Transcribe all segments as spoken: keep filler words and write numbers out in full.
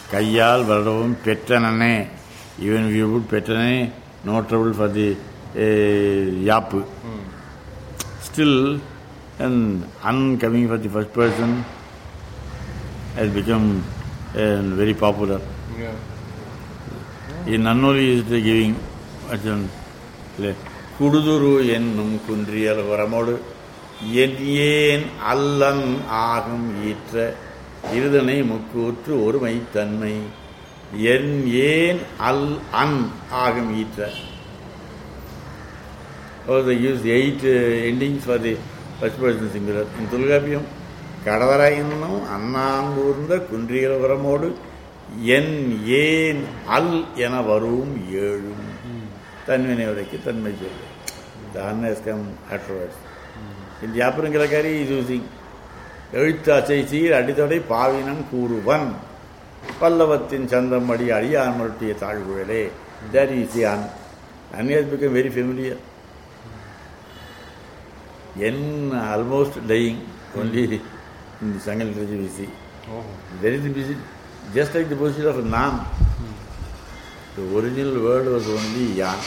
கையால் வருடவும் பெற்றனே. ஈவன் வி வுட் பெற்றனே, நோ ட்ரபிள் ஃபார் தி யாப்பு. Still and on coming for the first person has become uh, very popular. Yeah. In Nannoli is the giving குடுதுரு என்னும் குன்றியல் வரமோடு என் ஏன் அல்லன் ஆகும் ஈற்ற இருதனை முக்கூற்று ஒருமை தன்மை என் ஏன் அல் அன் ஆகும் ஈற்ற. Oh, they use eight uh, endings for the first person singular. In Tulgapiyam, கடவர என்னும் அண்ணாங்கூர்ந்த குன்றியல் வரமோடு என் ஏன் அல் என வரும் ஏழும் தன்வினை உரைக்கு தன்மை சொல்லு. The An has come afterwards. In the Apurangalakari is using எழுத்தாச்சை சீர் அடித்தொடை பாவினன் கூறுவன் பல்லவத்தின் சந்தமடி அடியான் மருட்டிய தாழ்வுகளே. That is the An. An has become very familiar. En almost dying only in the Sangal literature we see. Oh. Very busy, just like the position of Nam. The original word was only Yan.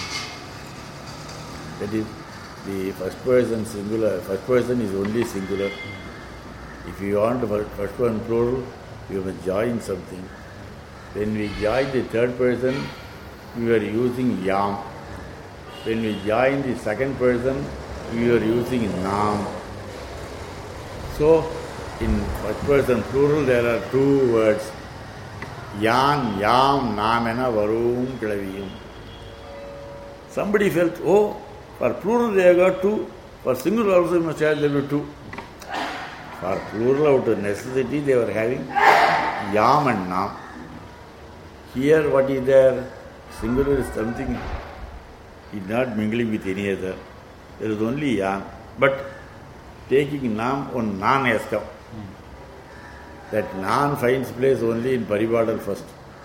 That is, the first person singular, first person is only singular. If you want the first one plural, you must join something. When we join the third person, we are using Yam. When we join the second person, we are using Nam. So, in first person plural, there are two words. Yan, Yam, Namena, Varum, Kilaviyum. Somebody felt, oh, for plural they have got two, for singular also you must have there were two. For plural out of necessity they were having Yam and Nam. Here what is there? Singular is something, is not mingling with any other. There is only Yan. But taking Nam on Nan has come. That Nan finds place only in Paribadal first.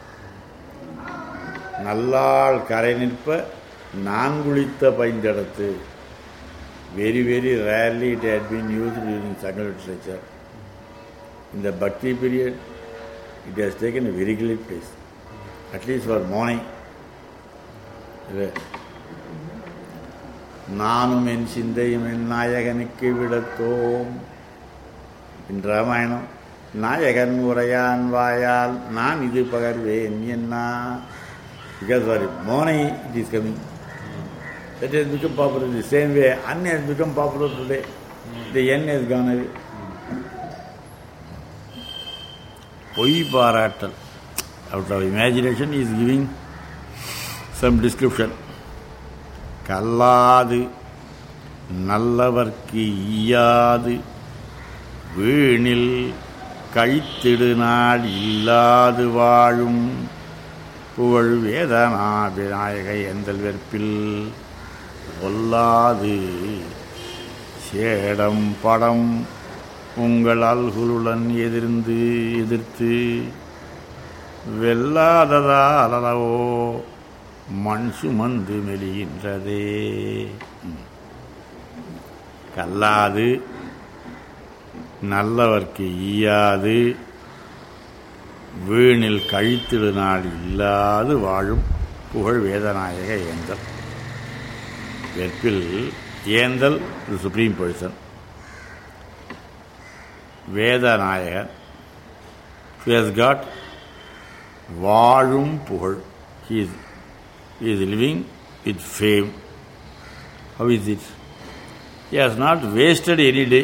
Nallal Karanirpa Nangulitha Paindadathu. Very, very rarely it had been used during Sangal literature. In the Bhakti period, it has taken a very great place. At least for morning. Nanum en Sindayam en Nayaganikki Vidathom. In Ramayana, Nayagan Murayan Vayal Nan Idu Pagarven Yenna. Because for morning it is coming. That has become popular. The same way An has become popular today. The N has gone away. Poi Paratal. Out of imagination he is giving some description. கல்லாது நல்லவர்க்கு ஈயாது வீணில் கழித்திடு நாள் இல்லாது வாழும் புகழ் வேதனா விநாயக எந்தல் வெற்பில் ஒல்லாது சேடம் படம் உங்கள் அல்குலுடன் எதிர்ந்து எதிர்த்து வெல்லாததாலவோ மண் சுமந்து மெலிகின்றதே. கல்லாது நல்லவர்க்கு ஈயாது வீணில் கழித்திடு நாள் இல்லாது வாழும் புகழ் வேதநாயக ஏந்தல். வெற்பில் ஏந்தல் தி சுப்ரீம் பர்சன். வேதநாயகன் he has got வாழும் புகழ். he is He is living with fame. How is it? He has not wasted any day.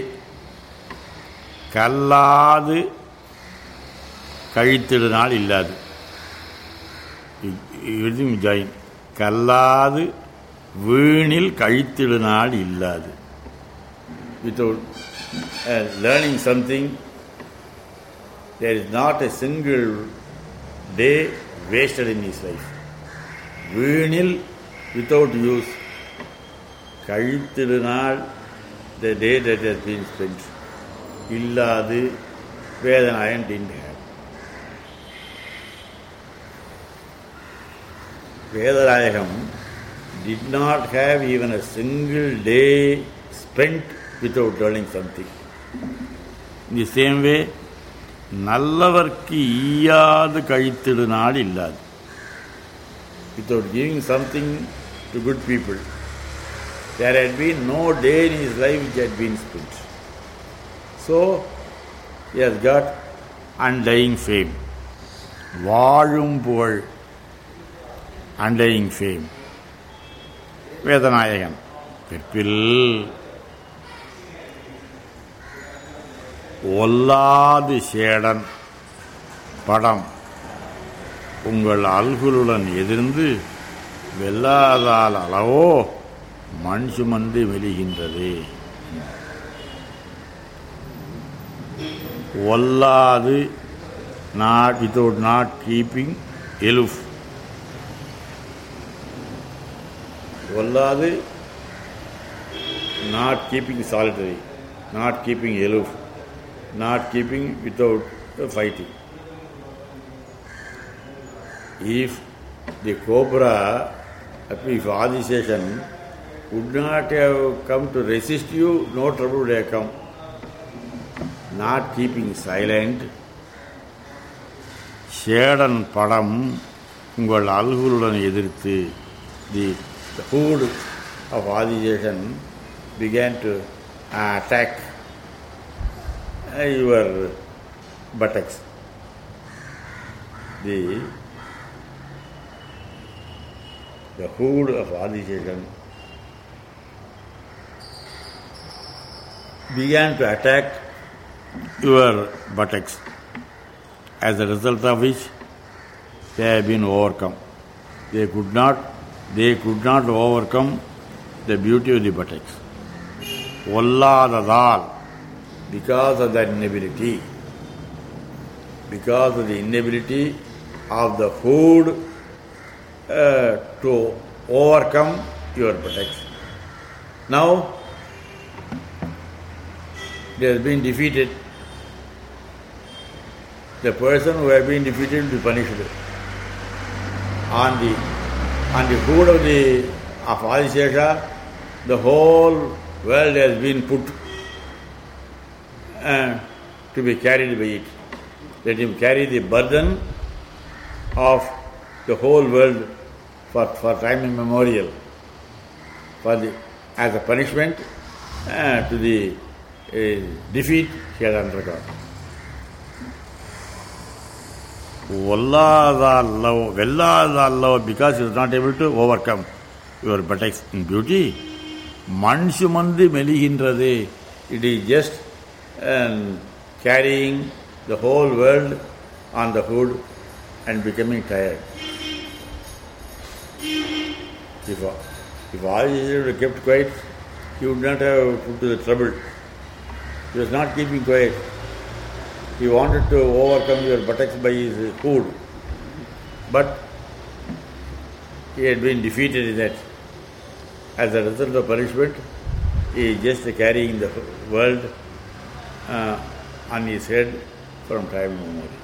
கல்லாது கழித்திடு நாள் இல்லாது. Everything join. கல்லாது வீணில் கழித்திடு நாள் இல்லாது. Without uh, learning something, there is not a single day wasted in his life. வீணில் without use. கழித்திடு நாள் the day that has been spent. இல்லாது Vethanayagan didn't have. Vedanayagam did not have even a single day spent without learning something. In the same way, நல்லவர்க்கு ஈயாது கழித்திடு நாள் இல்லாது. Without giving something to good people, there had been no day in his life which had been spent. So, he has got undying fame. வாழும் புகழ், undying fame. வேதநாயகன் பிற்பில் ஒல்லாது சேடன் படம் உங்கள் அல்குலுடன் எதிர்ந்து வெல்லாதால் அளவோ மண் சுமந்து மெலிகின்றது. ஒல்லாது, not without not keeping aloof. ஒல்லாது, not keeping solitary, not keeping aloof, not keeping without fighting. If the cobra, if Adiseshan would not have come to resist you, no trouble would have come. Not keeping silent, சேடன் படம் உங்கள் அல்குலுடன் எதிர்த்து, the, the hood of Adiseshan began to attack your buttocks. The the hood of Adiseshan began to attack your buttocks, as a result of which they have been overcome. They could not, they could not overcome the beauty of the buttocks. Valladadal, because of that inability, because of the inability of the hood uh, to overcome your buttocks. Now, they have been defeated. The person who has been defeated will be punished. On the on the hood of the of Adisesha, the whole world has been put uh, to be carried by it. Let him carry the burden of the whole world for, for time immemorial, for the as a punishment uh, to the uh, defeat he has undergone. Because he was not able to overcome your buttocks in beauty. மண் சுமந்து மெலிகின்றது. It is just um, carrying the whole world on the hood and becoming tired. If, if Adiseshan were kept quiet, he would not have put to the trouble. He was not keeping quiet. He wanted to overcome your buttocks by his hood, but he had been defeated in that. As a result of punishment, he is just carrying the world uh, on his head from time immemorial.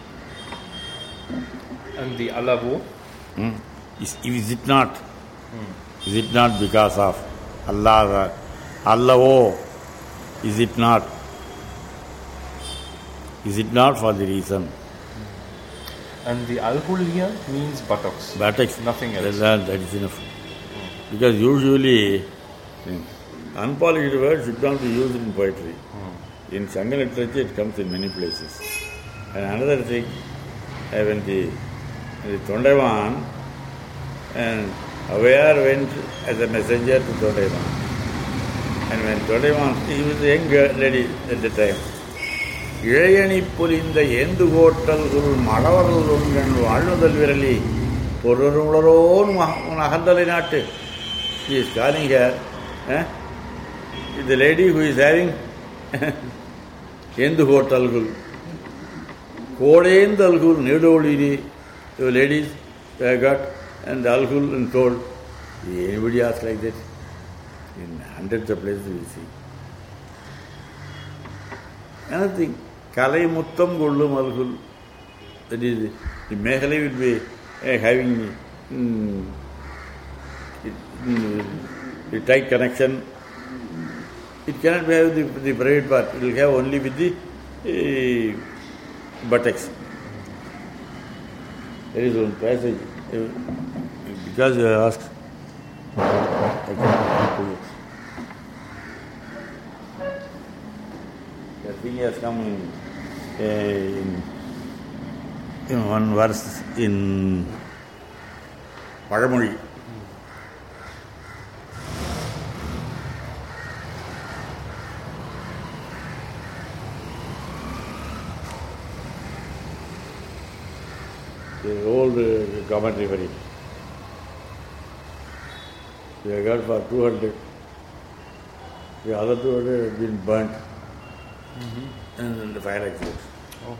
And the Allahu? Hmm? Is, is it not? Hmm. Is it not because of Allah? Allahu, is it not? Is it not for the reason? And the Al-Hulya means buttocks. Buttocks. Nothing else. That, that is enough. Mm. Because usually, unpolished words should not be used in poetry. Mm. In Sangha literature, it comes in many places. And another thing, when the, the Tondaivan, and Avayar went as a messenger to Tondaivan. And when Tondaivan, he was a young lady at the time. இழையணி பொலிந்த ஏந்து கோட்டல்குள் மடவர்கள் உண்கண் வாழ்வுதல் விரலி பொருளுளரோன் உன் அகந்தலை நாட்டு. He is calling her, eh? the lady who is having ஏந்து கோட்டல்குள் கோடேந்து அல்குல் நீடோளிரி. The ladies have got and the algul and told. Anybody asks like that? In hundreds of places we see. Another thing, Kalai Muttam Gollum Algul, that is, the Mehalai will be uh, having mm, mm, the tight connection. It cannot have the, the private part, it will have only with the uh, buttocks. There is one passage, uh, because you asked, I can tell you. The thing has come in, uh, in, in one verse in Paramuri. The old uh, commentary for it. They got for two hundred. The other two hundred had been burnt. Mm-hmm. And then the fire explodes. Oh.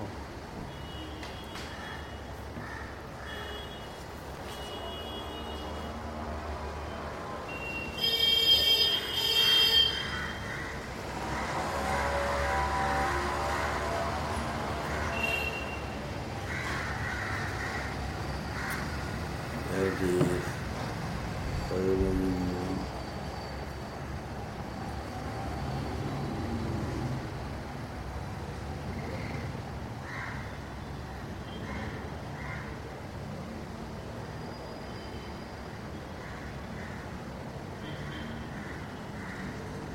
There it is.